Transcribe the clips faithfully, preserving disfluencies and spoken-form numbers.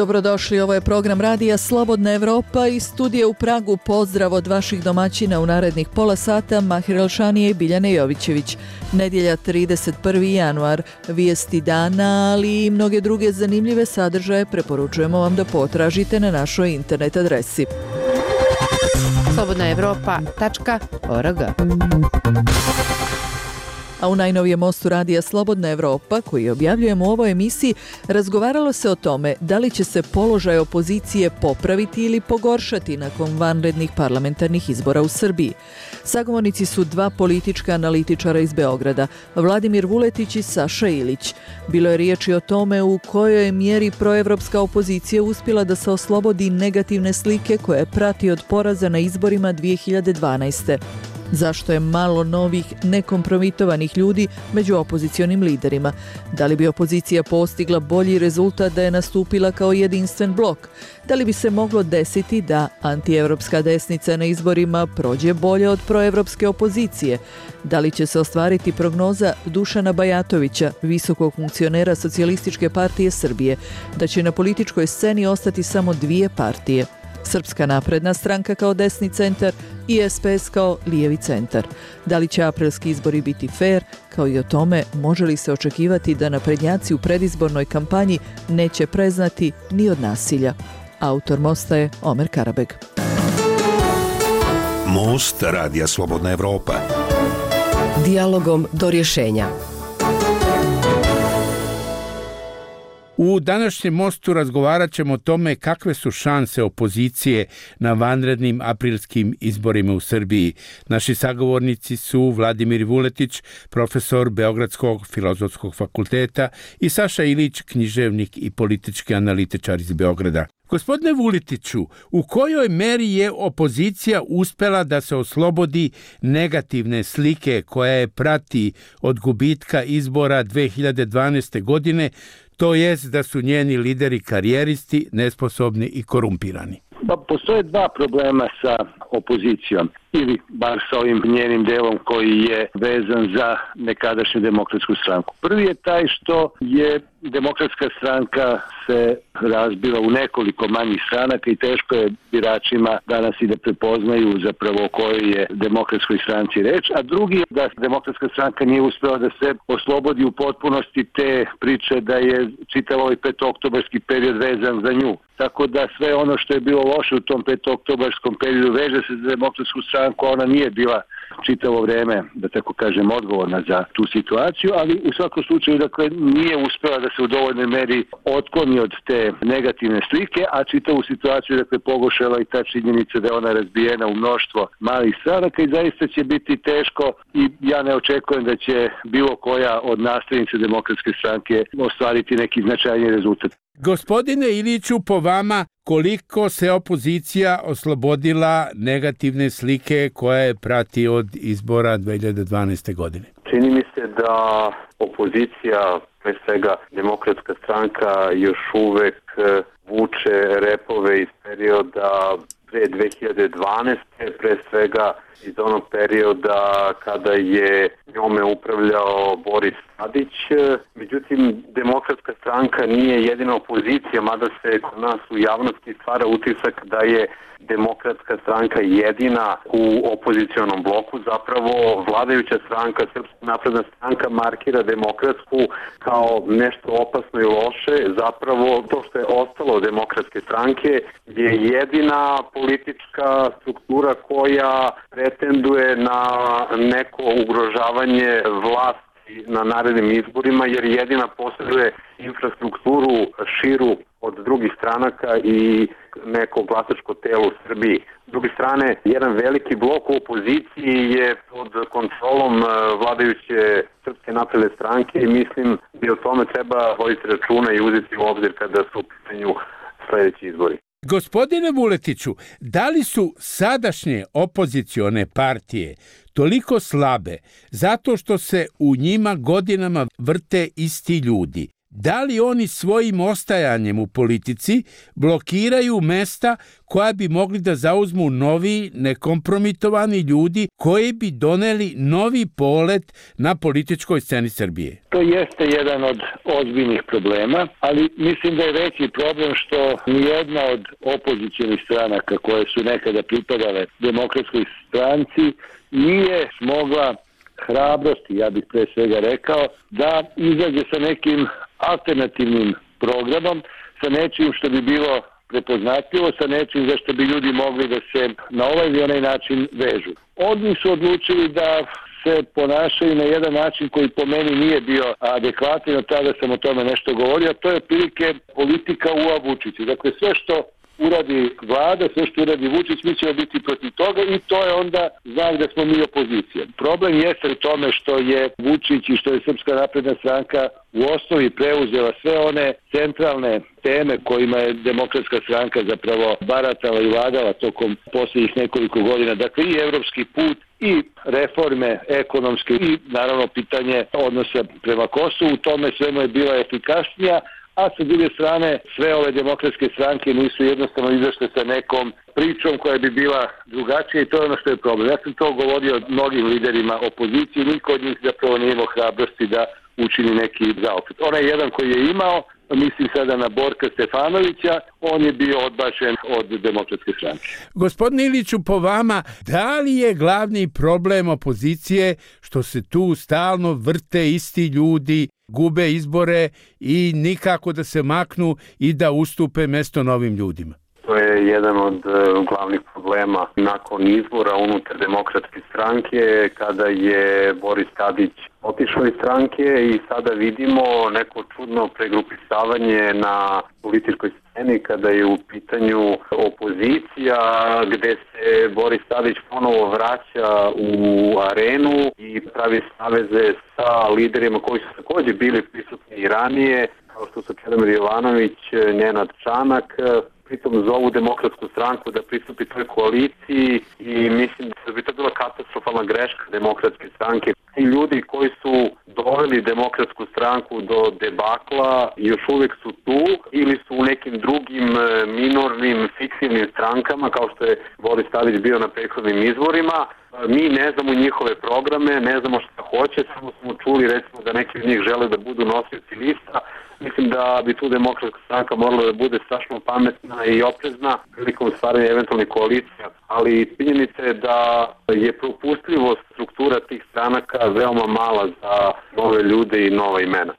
Dobrodošli, ovo je program Radija Slobodna Evropa i studije u Pragu. Pozdrav od vaših domaćina u narednih pola sata, Mahir Elšanije i Biljane Jovićević. Nedjelja trideset prvi januar, vijesti dana, ali i mnoge druge zanimljive sadržaje preporučujemo vam da potražite na našoj internet adresi slobodna evropa tačka org. A u najnovijem mostu Radija Slobodna Evropa, koji objavljujemo u ovoj emisiji, razgovaralo se o tome da li će se položaj opozicije popraviti ili pogoršati nakon vanrednih parlamentarnih izbora u Srbiji. Sagovornici su dva politička analitičara iz Beograda, Vladimir Vuletić i Saša Ilić. Bilo je riječi o tome u kojoj mjeri proevropska opozicija uspjela da se oslobodi negativne slike koje prati od poraza na izborima dvije hiljade dvanaeste. Zašto je malo novih nekompromitovanih ljudi među opozicionim liderima? Da li bi opozicija postigla bolji rezultat da je nastupila kao jedinstven blok? Da li bi se moglo desiti da antievropska desnica na izborima prođe bolje od proevropske opozicije? Da li će se ostvariti prognoza Dušana Bajatovića, visokog funkcionera Socijalističke partije Srbije, da će na političkoj sceni ostati samo dvije partije? Srpska napredna stranka kao desni centar i es pe es kao lijevi centar. Da li će aprilski izbori biti fair, kao i o tome može li se očekivati da naprednjaci u predizbornoj kampanji neće preznati ni od nasilja. Autor mosta je Omer Karabeg. Most Radija Slobodna Evropa. Dijalogom do rješenja. U današnjem mostu razgovarat ćemo o tome kakve su šanse opozicije na vanrednim aprilskim izborima u Srbiji. Naši sagovornici su Vladimir Vuletić, profesor Beogradskog filozofskog fakulteta, i Saša Ilić, književnik i politički analitičar iz Beograda. Gospodine Vuletiću, u kojoj meri je opozicija uspjela da se oslobodi negativne slike koja je prati od gubitka izbora dvije hiljade dvanaeste. godine, to jest da su njeni lideri karijeristi, nesposobni i korumpirani? Pa postoje dva problema sa opozicijom, ili bar sa ovim njenim delom koji je vezan za nekadašnju demokratsku stranku. Prvi je taj što je demokratska stranka se razbila u nekoliko manjih stranaka i teško je biračima danas i da prepoznaju zapravo o kojoj je demokratskoj stranci reč, a drugi je da demokratska stranka nije uspela da se oslobodi u potpunosti te priče da je čitav ovaj petooktobarski period vezan za nju. Tako da sve ono što je bilo loše u tom petooktobarskom periodu veže se za demokratsku stranku, a ona nije bila čitavo vreme, da tako kažem, odgovorna za tu situaciju, ali u svakom slučaju, dakle, nije uspela da se u dovoljnoj meri otkloni od te negativne slike, a čitavu situaciju, dakle, pogoršala i ta činjenica da je ona razbijena u mnoštvo malih stranaka i zaista će biti teško i ja ne očekujem da će bilo koja od nastavnica demokratske stranke ostvariti neki značajni rezultat. Gospodine Iliću, po vama, koliko se opozicija oslobodila negativne slike koja je prati od izbora dvije hiljade dvanaeste. godine? Čini mi se da opozicija, pre svega demokratska stranka, još uvek vuče repove iz perioda pre dvije hiljade dvanaeste. pre svega iz onog perioda kada je njome upravljao Boris Tadić. Međutim, demokratska stranka nije jedina opozicija, mada se kod nas u javnosti stvara utisak da je demokratska stranka jedina u opozicionom bloku. Zapravo, vladajuća stranka, Srpska napredna stranka, markira demokratsku kao nešto opasno i loše. Zapravo, to što je ostalo od demokratske stranke je jedina politička struktura koja pretenduje na neko ugrožavanje vlasti na narednim izborima, jer jedina posjeduje infrastrukturu širu od drugih stranaka i neko glasačko telo u Srbiji. S druge strane, jedan veliki blok u opoziciji je pod kontrolom vladajuće Srpske napredne stranke i mislim da o tome treba voditi računa i uzeti u obzir kada su u pitanju sljedeći izbori. Gospodine Vuletiću, da li su sadašnje opozicione partije toliko slabe zato što se u njima godinama vrte isti ljudi? Da li oni svojim ostajanjem u politici blokiraju mesta koja bi mogli da zauzmu novi, nekompromitovani ljudi koji bi doneli novi polet na političkoj sceni Srbije? To jeste jedan od ozbiljnih problema, ali mislim da je veći problem što nijedna od opozicionih stranaka koje su nekada pripadale Demokratskoj stranci nije smogla hrabrosti, ja bih pre svega rekao, da izađe sa nekim alternativnim programom, sa nečim što bi bilo prepoznatljivo, sa nečim za što bi ljudi mogli da se na ovaj ili onaj način vežu. Oni su odlučili da se ponašaju na jedan način koji po meni nije bio adekvatan, od tada sam o tome nešto govorio, a to je prilike politika u Vučiću. Dakle, sve što uradi vlada, sve što uradi Vučić, mi ćemo biti protiv toga i to je onda znak da smo mi opozicija. Problem jeste u tome što je Vučić i što je Srpska napredna stranka u osnovi preuzela sve one centralne teme kojima je Demokratska stranka zapravo baratala i vladala tokom posljednjih nekoliko godina. Dakle, i evropski put, i reforme ekonomske, i naravno pitanje odnosa prema Kosovu, u tome svemu je bila efikasnija, a sa druge strane sve ove demokratske stranke nisu jednostavno izašle sa nekom pričom koja bi bila drugačija i to je ono što je problem. Ja sam to govorio mnogim liderima opozicije, niko od njih zapravo nije imao hrabrosti da učini neki zaokret. Onaj jedan koji je imao, mislim sada na Borka Stefanovića, on je bio odbačen od Demokratske stranke. Gospodin Iliću, po vama, da li je glavni problem opozicije što se tu stalno vrte isti ljudi, gube izbore i nikako da se maknu i da ustupe mesto novim ljudima? To je jedan od uh, glavnih problema nakon izbora unutar Demokratske stranke, kada je Boris Tadić otišao iz stranke i sada vidimo neko čudno pregrupisavanje na političkoj sceni kada je u pitanju opozicija, gde se Boris Tadić ponovo vraća u arenu i pravi saveze sa liderima koji su također bili prisutni i ranije, kao što su Čedomir Jovanović, Nenad Čanak. Pritom zovu Demokratsku stranku da pristupi toj koaliciji i mislim da bi to bila katastrofalna greška Demokratske stranke. Ti ljudi koji su doveli Demokratsku stranku do debakla još uvijek su tu ili su u nekim drugim minornim, fiktivnim strankama kao što je Boris Tadić bio na prethodnim izborima. Mi ne znamo njihove programe, ne znamo šta hoće, samo smo čuli recimo da neki od njih žele da budu nosioci lista. Mislim da bi tu Demokratska stranka morala da bude strašno pametna i oprezna prilikom stvaranja eventualnih koalicija, ali činjenica je da je propustljivost struktura tih stranaka veoma mala za nove ljude i nova imena.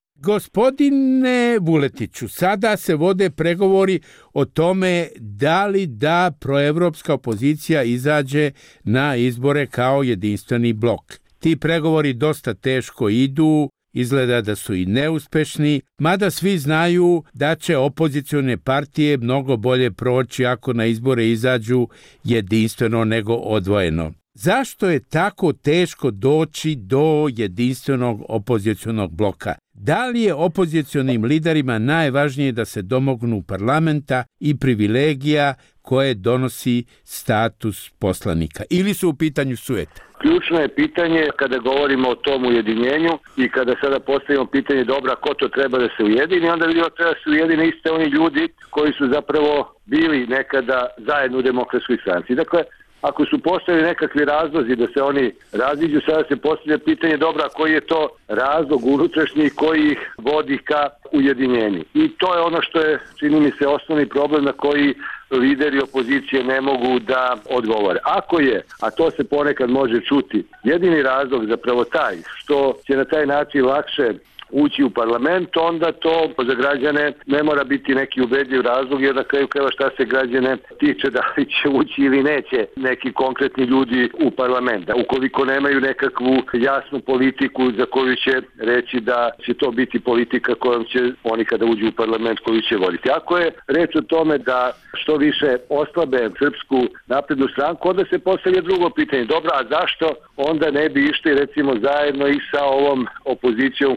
Gospodine Vuletiću, sada se vode pregovori o tome da li da proevropska opozicija izađe na izbore kao jedinstveni blok. Ti pregovori dosta teško idu, izgleda da su i neuspešni, mada svi znaju da će opozicione partije mnogo bolje proći ako na izbore izađu jedinstveno nego odvojeno. Zašto je tako teško doći do jedinstvenog opozicionog bloka? Da li je opozicionim liderima najvažnije da se domognu parlamenta i privilegija koje donosi status poslanika? Ili su u pitanju sujete? Ključno je pitanje kada govorimo o tom ujedinjenju i kada sada postavimo pitanje dobra ko to treba da se ujedini, onda vidimo treba da se ujedine iste oni ljudi koji su zapravo bili nekada zajedno u Demokratskoj stranci. Dakle, ako su postavili nekakvi razlozi da se oni raziđu, sada se postavlja pitanje dobra koji je to razlog unutrašnji koji ih vodi ka ujedinjenju. I to je ono što je, čini mi se, osnovni problem na koji lideri opozicije ne mogu da odgovore. Ako je, a to se ponekad može čuti, jedini razlog zapravo taj što će na taj način lakše ući u parlament, onda to za građane ne mora biti neki ubedljiv razlog, jer na kraju krajeva šta se građane tiče, da li će ući ili neće neki konkretni ljudi u parlament. Da ukoliko nemaju nekakvu jasnu politiku za koju će reći da će to biti politika kojom će oni kada uđu u parlament koju će voditi. Ako je reč o tome da što više oslabe Srpsku naprednu stranku, onda se postavlja drugo pitanje. Dobro, a zašto onda ne bi išli recimo zajedno i sa ovom opozicijom koja pre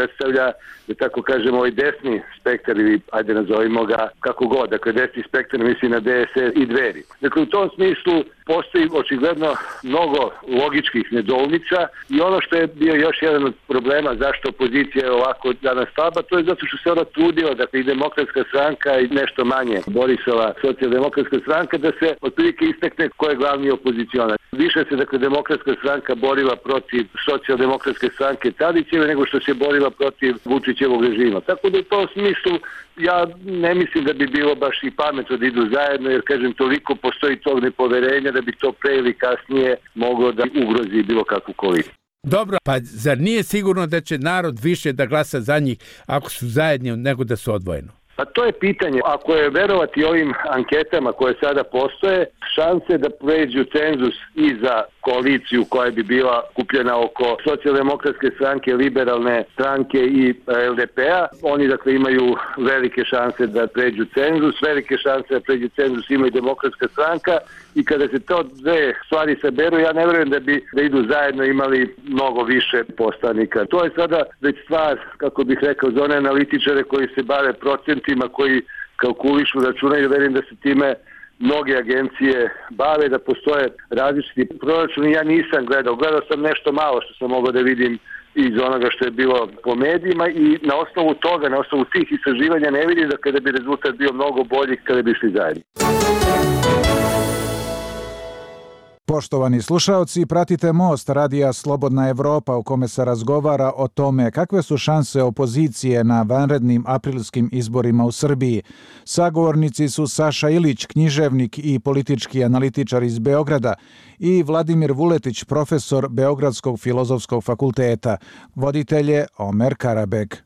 predstavlja, da tako kažemo, ovaj desni spektar ili ajde nazovimo ga kako god, dakle desni spektar misli na D S S i Dveri. Dakle u tom smislu postoji očigledno mnogo logičkih nedoumica i ono što je bio još jedan od problema zašto opozicija je ovako danas slaba, to je zato što se ona trudila, dakle i Demokratska stranka i nešto manje Borisova socijaldemokratska stranka, da se otprilike istakne ko je glavni opozicionar. Više se dakle Demokratska stranka borila protiv socijaldemokratske stranke Tadićeve nego što se borila protiv Vučićevog režima. Tako da u tom smislu ja ne mislim da bi bilo baš i pametno da idu zajedno, jer kažem toliko postoji tog nepoverenja da bi to pre ili kasnije moglo da ugrozi bilo kakvu koaliciju. Dobro, pa zar nije sigurno da će narod više da glasa za njih ako su zajedni nego da su odvojeno? Pa to je pitanje. Ako je verovati ovim anketama koje sada postoje, šanse da pređu cenzus i za koaliciju koja bi bila kupljena oko socijaldemokratske stranke, liberalne stranke i L D P-a. Oni dakle imaju velike šanse da pređu cenzus, velike šanse da pređu cenzus ima i Demokratska stranka i kada se to dve stvari saberu, ja ne verujem da bi da idu zajedno imali mnogo više poslanika. To je sada već stvar, kako bih rekao, za one analitičare koji se bave procentima, koji kalkulišu, računaju, verujem da se time mnoge agencije bave, da postoje različiti proračuni. Ja nisam gledao, gledao sam nešto malo što sam mogao da vidim iz onoga što je bilo po medijima i na osnovu toga, na osnovu tih istraživanja ne vidim da kada bi rezultat bio mnogo bolji kada bi išli zajedno. Poštovani slušaoci, pratite Most Radija Slobodna Evropa u kome se razgovara o tome kakve su šanse opozicije na vanrednim aprilskim izborima u Srbiji. Sagovornici su Saša Ilić, književnik i politički analitičar iz Beograda, i Vladimir Vuletić, profesor Beogradskog filozofskog fakulteta. Voditelj je Omer Karabek.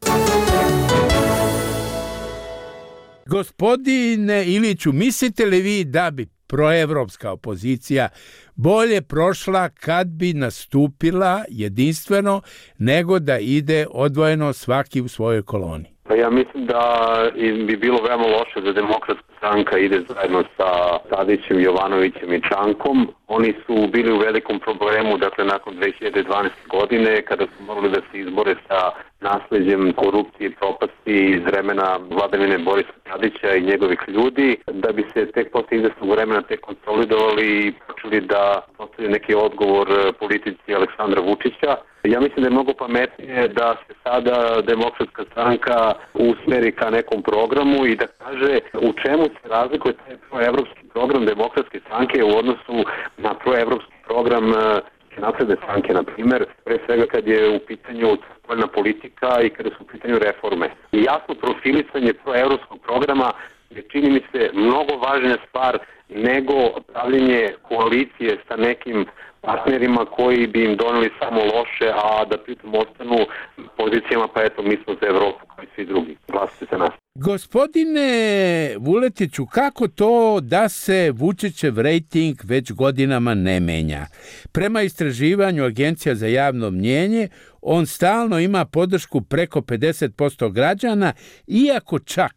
Gospodine Iliću, mislite li vi da bi proevropska opozicija bolje prošla kad bi nastupila jedinstveno nego da ide odvojeno svaki u svojoj koloni? Pa ja mislim da bi bilo veoma loše da Demokratska stranka ide zajedno sa Tadićem, Jovanovićem i Čankom. Oni su bili u velikom problemu, dakle, nakon dve hiljade dvanaeste. godine, kada su morali da se izbore sa nasleđem korupcije i propasti iz vremena vladavine Borisa Tadića i njegovih ljudi, da bi se tek posle izvesnog vremena tek konsolidovali i počeli da postavljaju neki odgovor politici Aleksandra Vučića. Ja mislim da je mnogo pametnije da se sada Demokratska stranka usmeri ka nekom programu i da kaže u čemu se razlikuje taj proevropski program Demokratske stranke u odnosu na proevropski program Napredne stranke, na primjer, pre svega kad je u pitanju spoljna politika i kada su u pitanju reforme. I jasno profilisanje proevropskog programa je, čini mi se, mnogo važnija stvar nego pravljenje koalicije sa nekim partnerima koji bi im doneli samo loše, a da pritom ostanu pozicijama, pa eto, mi smo za Evropu kao i svi drugi. Glasite se nas. Gospodine Vuletiću, kako to da se Vučićev rejting već godinama ne menja? Prema istraživanju Agencija za javno mnjenje, on stalno ima podršku preko pedeset posto građana, iako čak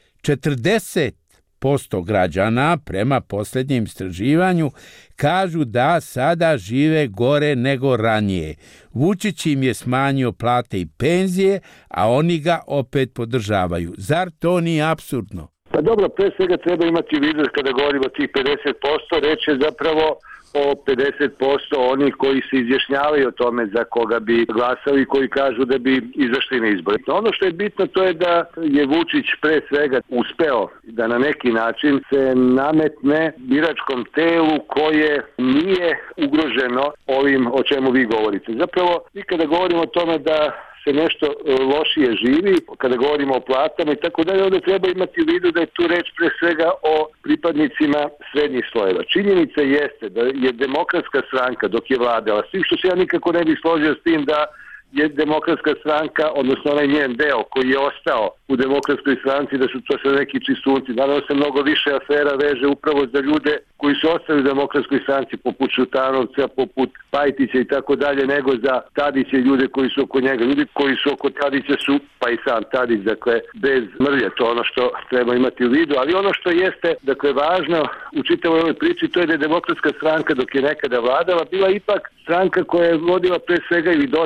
četrdeset posto građana prema posljednjem istraživanju kažu da sada žive gore nego ranije. Vučić im je smanjio plate i penzije, a oni ga opet podržavaju. Zar to nije apsurdno? Pa dobro, pre svega treba imati u vidu kada govorimo o tih pedeset posto, reč je zapravo o pedeset posto onih koji se izjašnjavaju o tome za koga bi glasali i koji kažu da bi izašli na izbore. Ono što je bitno to je da je Vučić pre svega uspeo da na neki način se nametne biračkom telu koje nije ugroženo ovim o čemu vi govorite. Zapravo, mi kada govorimo o tome da se nešto lošije živi, kada govorimo o platama i tako dalje, onda treba imati u vidu da je tu reč pre svega o pripadnicima srednjih slojeva. Činjenica jeste da je Demokratska stranka dok je vladala, s tim što se ja nikako ne bih složio s tim da je Demokratska stranka, odnosno onaj njen deo koji je ostao u Demokratskoj stranci, da su to sve neki čistunci. Naravno se mnogo više afera veže upravo za ljude koji su ostali u Demokratskoj stranci, poput Šutanovca, poput Pajtića i tako dalje, nego za Tadića i ljude koji su oko njega. Ljudi koji su oko Tadića su, pa i sam Tadić, dakle, bez mrlje, to ono što treba imati u vidu. Ali ono što jeste, dakle, važno u čitavoj ovoj priči, to je da je Demokratska stranka, dok je nekada vladala, bila ipak stranka koja je vodila pre svega ili dosta računa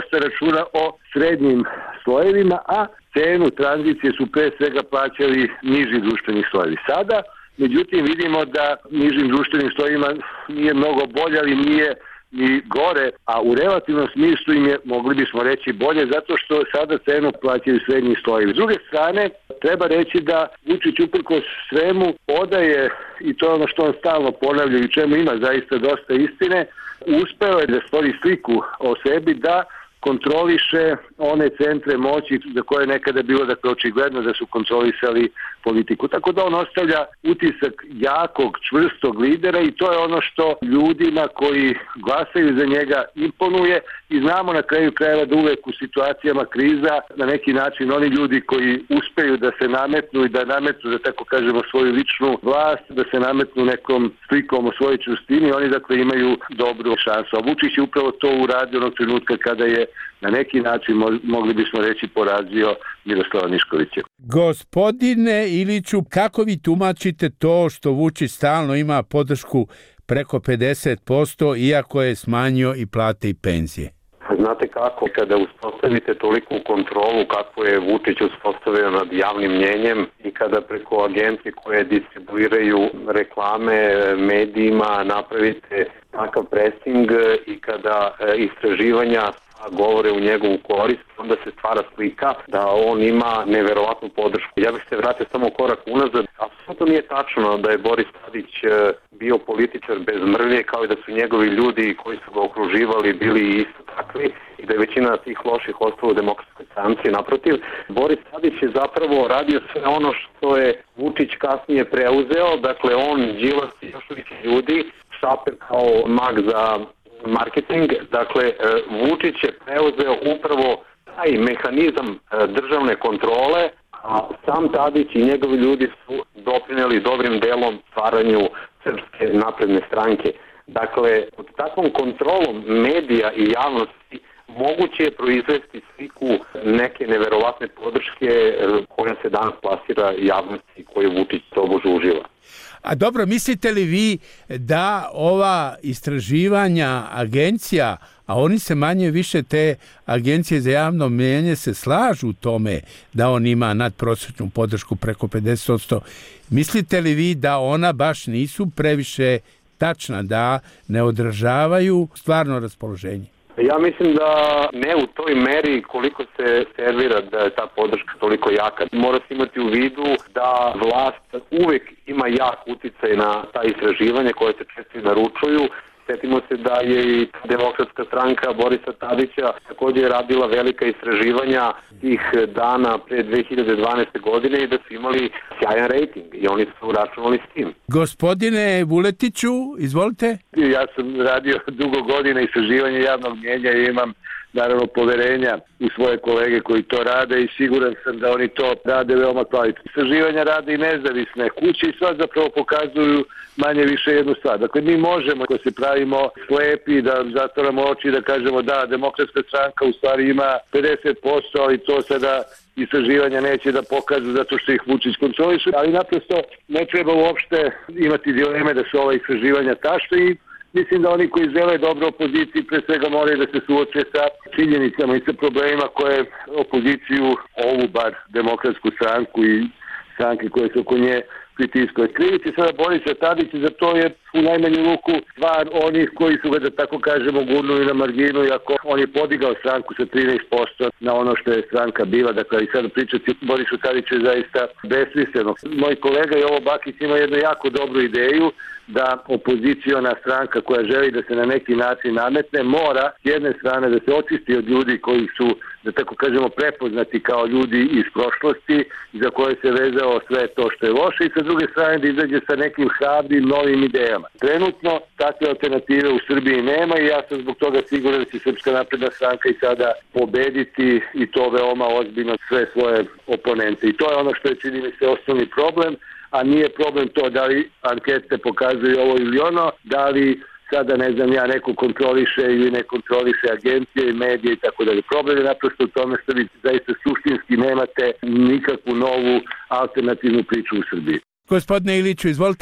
računa o srednjim slojevima, a cenu tranzicije su pre svega plaćali niži društveni slojevi. Sada, međutim, vidimo da nižim društvenim slojevima nije mnogo bolje, ali nije ni gore, a u relativnom smislu im je, mogli bismo reći, bolje, zato što sada cenu plaćaju srednji slojevi. S druge strane, treba reći da Vučić uprkos svemu odaje, i to je ono što on stalno ponavlja i u čemu ima zaista dosta istine, uspeo je da stvori sliku o sebi, da kontroliše one centre moći za koje je nekada bilo dakle očigledno da su kontrolisali politiku. Tako da on ostavlja utisak jakog, čvrstog lidera i to je ono što ljudima koji glasaju za njega imponuje i znamo na kraju krajeva da uvek u situacijama kriza na neki način oni ljudi koji uspeju da se nametnu i da nametnu, da tako kažemo, svoju ličnu vlast, da se nametnu nekom slikom o svojoj čvrstini, oni dakle imaju dobru šansu. A Vučić je upravo to uradio onog trenutka kada je na neki način, mogli bismo reći, porazio Miroslava Miškovića. Gospodine Iliću, kako vi tumačite to što Vučić stalno ima podršku preko pedeset posto, iako je smanjio i plate i penzije? Znate kako, kada uspostavite toliku kontrolu kako je Vučić uspostavio nad javnim mnjenjem i kada preko agencije koje distribuiraju reklame medijima napravite takav pressing i kada istraživanja govore u njegovu korist, onda se stvara slika da on ima neverovatnu podršku. Ja bih se vratio samo korak unazad. Apsolutno nije tačno da je Boris Tadić bio političar bez mrlje, kao i da su njegovi ljudi koji su ga okruživali bili isto takvi i da je većina tih loših ostalo u Demokratskoj stranci. Naprotiv, Boris Tadić je zapravo radio sve ono što je Vučić kasnije preuzeo, dakle on, Đilas i još uvijek ljudi, Šaper kao mag za marketing, dakle Vučić je preuzeo upravo taj mehanizam državne kontrole, a sam Tadić i njegovi ljudi su doprineli dobrim delom stvaranju Srpske napredne stranke. Dakle, pod takvom kontrolom medija i javnosti moguće je proizvesti sliku neke neverovatne podrške koja se danas plasira javnosti i koje Vučić tobože uživa. A dobro, mislite li vi da ova istraživanja agencija, a oni se manje više te agencije za javno mnijenje se slažu u tome da on ima nadprosječnu podršku preko pedeset posto, mislite li vi da ona baš nisu previše tačna, da ne odražavaju stvarno raspoloženje? Ja mislim da ne u toj meri koliko se servira da je ta podrška toliko jaka. Mora se imati u vidu da vlast uvek ima jak uticaj na ta istraživanja koje se često naručuju. Sjetimo se da je i Demokratska stranka Borisa Tadića također radila velika istraživanja tih dana pre dve hiljade dvanaeste. godine i da su imali sjajan rejting i oni su računali s tim. Gospodine Vuletiću, izvolite. Ja sam radio dugo godina istraživanja javnog mnjenja i imam naravno poverenja u svoje kolege koji to rade i siguran sam da oni to rade veoma kvalitetno. Istraživanja rade i nezavisne kuće i sad zapravo pokazuju manje više jednu stvar. Dakle, mi možemo, ako se pravimo slepi, da zatvoramo oči i da kažemo da Demokratska stranka u stvari ima pedeset posto, ali to sada istraživanja neće da pokažu zato što ih Vučić kontroliše, ali naprosto ne treba uopšte imati dileme da su ova istraživanja tašna i mislim da oni koji žele dobro opoziciji pre svega moraju da se suoče sa činjenicama i sa problemima koje opoziciju, ovu bar Demokratsku stranku i stranke koje su oko nje pritiskaju. Krivici sada Borisa Tadića za to je u najmanju ruku stvar onih koji su ga, da tako kažemo, gurnuli na marginu, iako on je podigao stranku sa trinaest posto na ono što je stranka bila. Dakle, i sada pričati Borisu Tadiću je zaista besmisleno. Moj kolega Jovo Bakić ima jednu jako dobru ideju da opoziciona stranka koja želi da se na neki način nametne mora s jedne strane da se očisti od ljudi koji su, da tako kažemo, prepoznati kao ljudi iz prošlosti za koje se vezao sve to što je loše i sa druge strane da izađe sa nekim hrabrim novim idejama. Trenutno takve alternative u Srbiji nema i ja sam zbog toga siguran da će Srpska napredna stranka i sada pobediti i to veoma ozbiljno sve svoje oponente. I to je ono što je, čini mi se, osnovni problem, a nije problem to da li ankete pokazuju ovo ili ono, da li sada, ne znam ja, neko kontroliše ili ne kontroliše agencije i medije i tako dalje. Problem je naprosto u tome što vi zaista suštinski nemate nikakvu novu alternativnu priču u Srbiji. Gospodine Iliću, izvolite.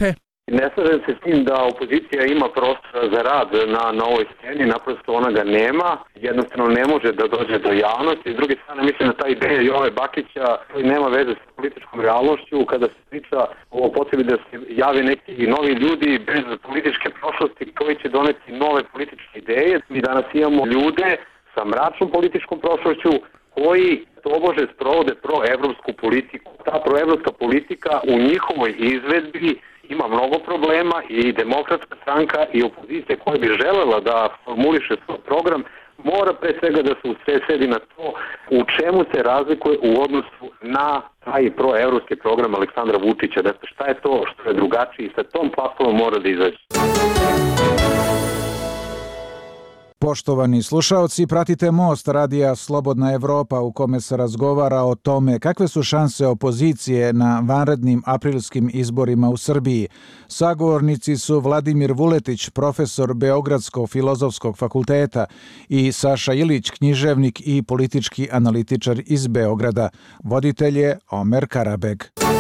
Ne slažem se s tim da opozicija ima prostora za rad na, na ovoj sceni, naprosto ona ga nema, jednostavno ne može da dođe do javnosti. S druge strane, mislim da ta ideja Jove Bakića koji nema veze sa političkom realnošću, kada se priča o potrebi da se jave neki novi ljudi bez političke prošlosti koji će doneti nove političke ideje. Mi danas imamo ljude sa mračnom političkom prošlošću koji tobože sprovode proevropsku politiku. Ta proevropska politika u njihovoj izvedbi ima mnogo problema i Demokratska stranka i opozicija koja bi želela da formuliše svoj program mora pre svega da se usredsredi na to u čemu se razlikuje u odnosu na taj proevropski program Aleksandra Vučića. Dakle, šta je to što je drugačije i sa tom platformom mora da izađe. Poštovani slušaoci, pratite Most radija Slobodna Evropa u kome se razgovara o tome kakve su šanse opozicije na vanrednim aprilskim izborima u Srbiji. Sagovornici su Vladimir Vuletić, profesor Beogradskog filozofskog fakulteta i Saša Ilić, književnik i politički analitičar iz Beograda. Voditelj je Omer Karabeg.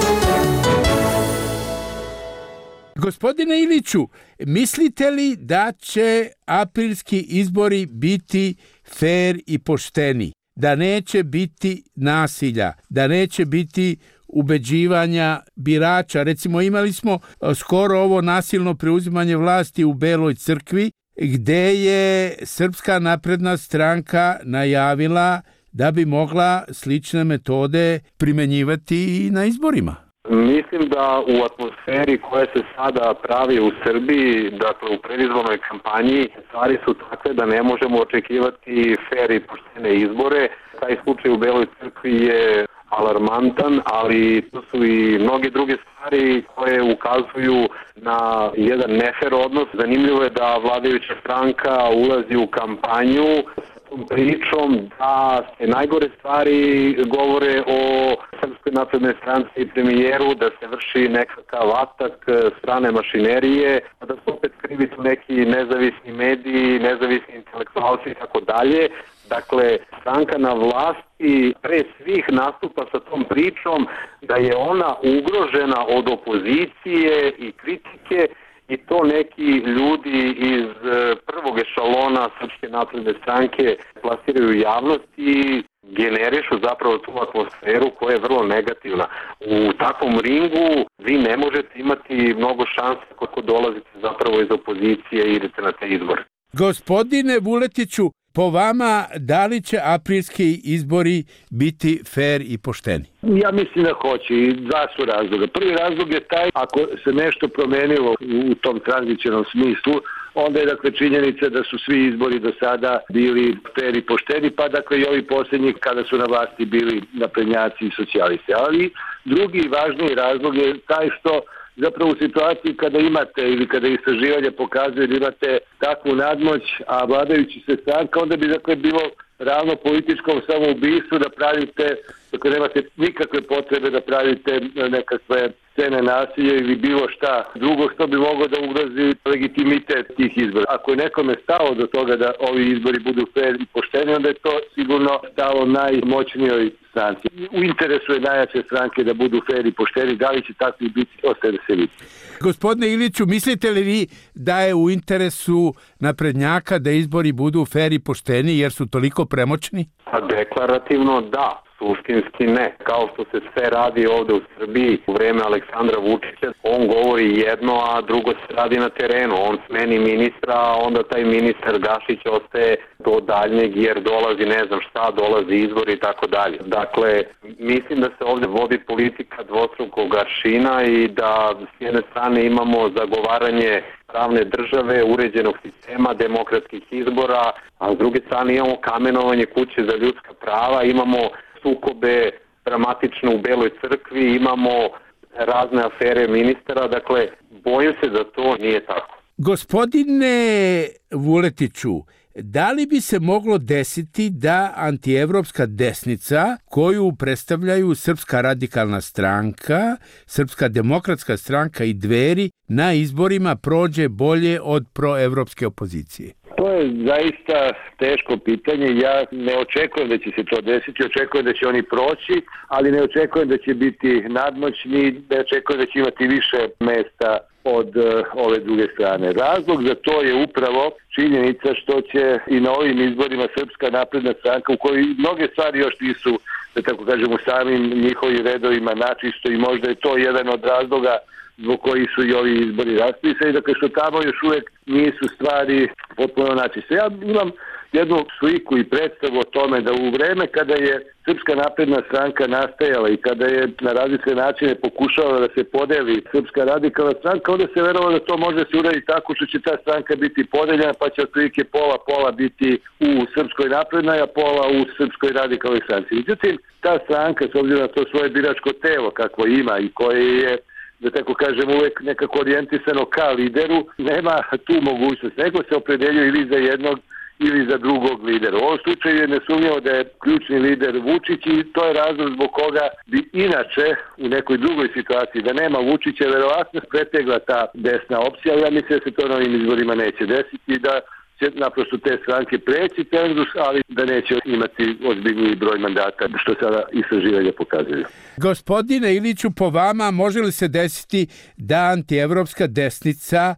Gospodine Iliću, mislite li da će aprilski izbori biti fer i pošteni? Da neće biti nasilja, da neće biti ubeđivanja birača? Recimo, imali smo skoro ovo nasilno preuzimanje vlasti u Beloj crkvi, gde je Srpska napredna stranka najavila da bi mogla slične metode primenjivati i na izborima. Mislim da u atmosferi koja se sada pravi u Srbiji, dakle u predizbornoj kampanji, stvari su takve da ne možemo očekivati fer i poštene izbore. Taj slučaj u Beloj crkvi je alarmantan, ali to su i mnoge druge stvari koje ukazuju na jedan nefer odnos. Zanimljivo je da vladajuća stranka ulazi u kampanju tom pričom da se najgore stvari govore o Srpskoj naprednoj stranci i premijeru, da se vrši nekakav atak strane mašinerije, da se opet krivi tu neki nezavisni mediji, nezavisni intelektualci i tako dalje. Dakle, stranka na vlasti pre svih nastupa sa tom pričom da je ona ugrožena od opozicije i kritike, i to neki ljudi iz prvog ešalona Srpske napredne stranke plasiraju javnost i generišu zapravo tu atmosferu koja je vrlo negativna. U takvom ringu vi ne možete imati mnogo šanse kako dolazite zapravo iz opozicije i idete na te izbore. Gospodine Vuletiću, po vama, da li će aprilski izbori biti fer i pošteni? Ja mislim da hoće i dva su razloga. Prvi razlog je taj, ako se nešto promenilo u tom tranzicionom smislu, onda je dakle činjenica da su svi izbori do sada bili fer i pošteni, pa dakle i ovi posljednji kada su na vlasti bili naprednjaci i socijalisti. Ali drugi važniji razlog je taj što zapravo u situaciji kada imate ili kada istraživanje pokazuje da imate takvu nadmoć, a vladajući se stranka, onda bi dakle bilo ravno političkom samoubistvu da pravite, dakle nemate nikakve potrebe da pravite nekakve scene nasilja ili bilo šta drugo što bi moglo da ugrozi legitimitet tih izbora. Ako je nekome stalo do toga da ovi izbori budu fer i pošteni, onda je to sigurno stalo najmoćnijoj stranci. U interesu je najjače stranke da budu fer i pošteni, da li će takvi biti, ostaje da se vidi. Gospodine Iliću, mislite li vi da je u interesu naprednjaka da izbori budu fer i pošteni jer su toliko premoćni? A deklarativno da. Suštinski ne. Kao što se sve radi ovde u Srbiji u vreme Aleksandra Vučića, on govori jedno, a drugo se radi na terenu. On smeni ministra, a onda taj ministar Gašić ostaje do daljnjeg jer dolazi ne znam šta, dolazi izbori i tako dalje. Dakle, mislim da se ovde vodi politika dvostrukog aršina i da s jedne strane imamo zagovaranje pravne države, uređenog sistema, demokratskih izbora, a s druge strane imamo kamenovanje kuće za ljudska prava, imamo sukobe dramatično u Beloj crkvi, imamo razne afere ministara, dakle, bojim se da to nije tako. Gospodine Vuletiću, da li bi se moglo desiti da antievropska desnica, koju predstavljaju Srpska radikalna stranka, Srpska demokratska stranka i Dveri, na izborima prođe bolje od proevropske opozicije? To je zaista teško pitanje. Ja ne očekujem da će se to desiti, očekujem da će oni proći, ali ne očekujem da će biti nadmoćni, ne očekujem da će imati više mesta od uh, ove druge strane. Razlog za to je upravo činjenica što će i na ovim izborima Srpska napredna stranka, u kojoj mnoge stvari još nisu, da tako kažem, u samim njihovim redovima načisto, i možda je to jedan od razloga zbog koji su i ovi izbori raspisani, dakle što tamo još uvijek nisu stvari potpuno načiste. Ja imam jednu sliku i predstavu o tome da u vreme kada je Srpska napredna stranka nastajala i kada je na različite načine pokušala da se podeli Srpska radikalna stranka, onda se verovalo da to može se uraditi tako što će ta stranka biti podeljena, pa će otprilike pola pola biti u Srpskoj naprednoj, a pola u Srpskoj radikalnoj stranci. Međutim, ta stranka, s obzirom na to svoje biračko telo kakvo ima i koje je, da tako kažem, uvek nekako orijentisano ka lideru, nema tu mogućnost. Nego se opredeljuje ili za jednog ili za drugog lidera. U ovom slučaju je nesumnjivo da je ključni lider Vučić i to je razlog zbog koga bi inače u nekoj drugoj situaciji da nema Vučića verovatno pretegla ta desna opcija, ali ja mislim da se to na ovim izborima neće desiti i da će naprosto te stranke preći cenzus, ali da neće imati ozbiljniji broj mandata, što sada istraživanja pokazuju. Gospodine Iliću, po vama može li se desiti da antievropska desnica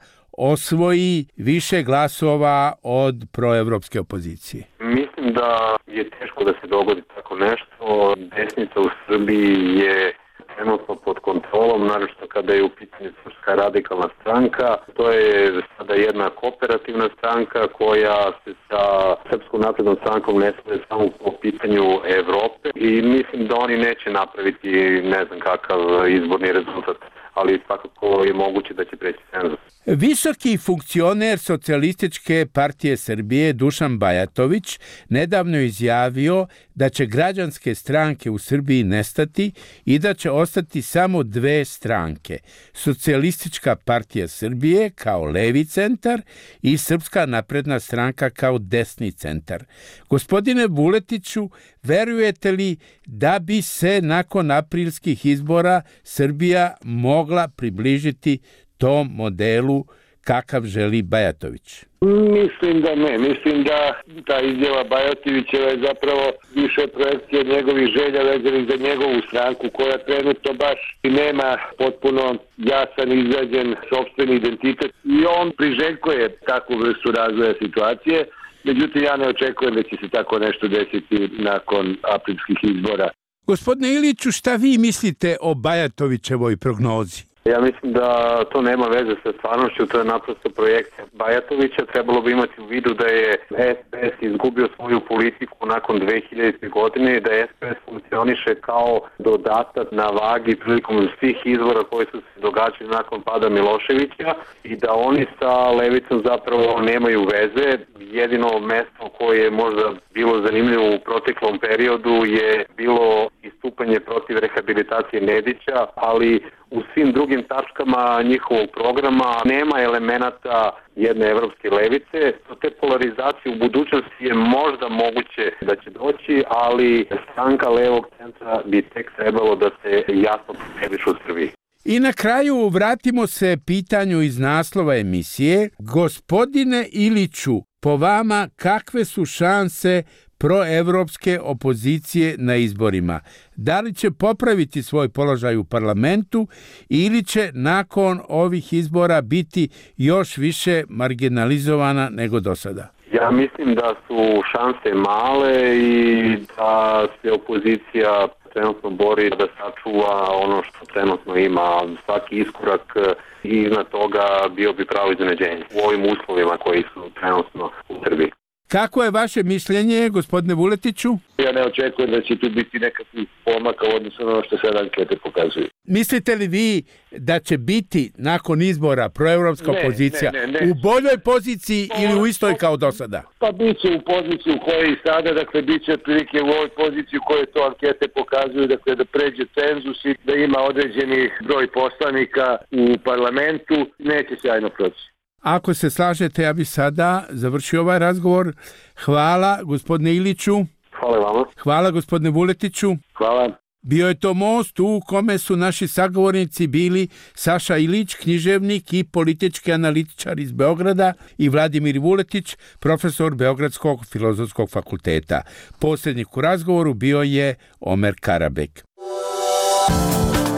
osvoji više glasova od proevropske opozicije? Mislim da je teško da se dogodi tako nešto. Desnica u Srbiji je trenutno pod kontrolom, naročito kada je u pitanju Srpska radikalna stranka. To je sada jedna kooperativna stranka koja se sa Srpskom naprednom strankom ne sve samo po pitanju Evrope i mislim da oni neće napraviti ne znam kakav izborni rezultat, ali svakako je moguće da će preći cenzus. Visoki funkcioner Socijalističke partije Srbije Dušan Bajatović nedavno je izjavio da će građanske stranke u Srbiji nestati i da će ostati samo dve stranke. Socijalistička partija Srbije kao levi centar i Srpska napredna stranka kao desni centar. Gospodine Vuletiću, verujete li da bi se nakon aprilskih izbora Srbija mogla približiti tom modelu kakav želi Bajatović? Mislim da ne. Mislim da ta izjava Bajatovićeva je zapravo više projekcija njegovih želja vezanih za njegovu stranku, koja trenutno baš nema potpuno jasan izrađen sopstveni identitet i on priželjkuje takvu vrstu razvoja situacije. Međutim, ja ne očekujem da će se tako nešto desiti nakon aprilskih izbora. Gospodine Iliću, šta vi mislite o Bajatovićevoj prognozi? Ja mislim da to nema veze sa stvarnošću, to je naprosto projekcija Bajatovića. Trebalo bi imati u vidu da je es pe es izgubio svoju politiku nakon dve hiljadite. godine i da es pe es funkcioniše kao dodatak na vagi prilikom svih izbora koji su se događali nakon pada Miloševića i da oni sa levicom zapravo nemaju veze. Jedino mesto koje je možda bilo zanimljivo u proteklom periodu je bilo istupanje protiv rehabilitacije Nedića, ali u svim drugim tačkama njihovog programa nema elemenata jedne evropske levice. Te polarizacije u budućnosti je možda moguće da će doći, ali stranka levog centra bi tek trebalo da se jasno proteviš u Srbiji. I na kraju vratimo se pitanju iz naslova emisije. Gospodine Iliću, po vama kakve su šanse proevropske opozicije na izborima? Da li će popraviti svoj položaj u parlamentu ili će nakon ovih izbora biti još više marginalizovana nego do sada? Ja mislim da su šanse male i da se opozicija trenutno bori da sačuva ono što trenutno ima. Svaki iskorak i iznad toga bio bi pravo iznenađenje u ovim uslovima koji su trenutno u Srbiji. Kako je vaše mišljenje, gospodine Vuletiću? Ja ne očekujem da će tu biti nekakvih pomaka u odnosu na ono što sad ankete pokazuju. Mislite li vi da će biti nakon izbora proevropska opozicija ne, ne, ne. u boljoj poziciji o, ili u istoj kao do sada? Pa bit će u poziciji u kojoj i sada, dakle bit će prilike u ovoj poziciji u kojoj to ankete pokazuju, dakle da pređe cenzus i da ima određeni broj poslanika u parlamentu, neće sjajno proći. Ako se slažete, ja bih sada završio ovaj razgovor. Hvala gospodine Iliću. Hvala vama. Hvala gospodine Vuletiću. Hvala. Bio je to most u kome su naši sagovornici bili Saša Ilić, književnik i politički analitičar iz Beograda, i Vladimir Vuletić, profesor Beogradskog filozofskog fakulteta. Posrednik u razgovoru bio je Omer Karabek.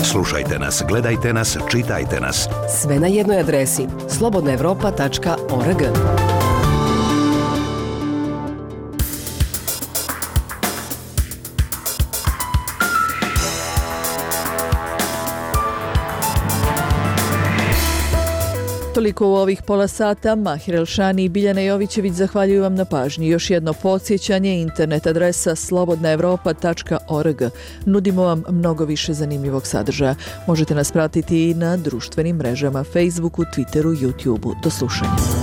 Slušajte nas, gledajte nas, čitajte nas. Sve na jednoj adresi slobodna evropa tačka org. Toliko u ovih pola sata. Mahir Elšani i Biljana Jovićević zahvaljuju vam na pažnji. Još jedno podsjećanje, internet adresa slobodna evropa tačka org. Nudimo vam mnogo više zanimljivog sadržaja. Možete nas pratiti i na društvenim mrežama Facebooku, Twitteru, YouTubeu. Do slušanja.